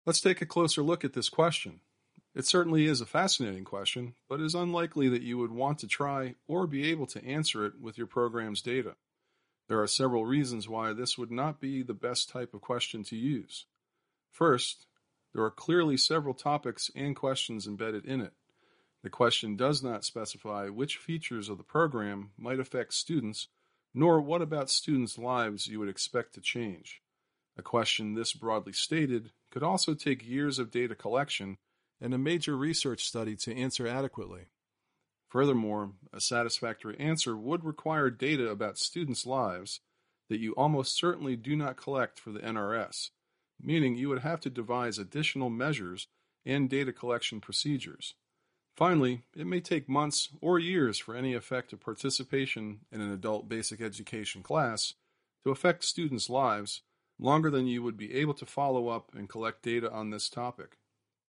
Let's take a closer look at this question. It certainly is a fascinating question, but is unlikely that you would want to try or be able to answer it with your program's data. There are several reasons why this would not be the best type of question to use. First, there are clearly several topics and questions embedded in it. The question does not specify which features of the program might affect students, nor what about students' lives you would expect to change. A question this broadly stated could also take years of data collection and a major research study to answer adequately. Furthermore, a satisfactory answer would require data about students' lives that you almost certainly do not collect for the NRS, meaning you would have to devise additional measures and data collection procedures. Finally, it may take months or years for any effect of participation in an adult basic education class to affect students' lives, longer than you would be able to follow up and collect data on this topic.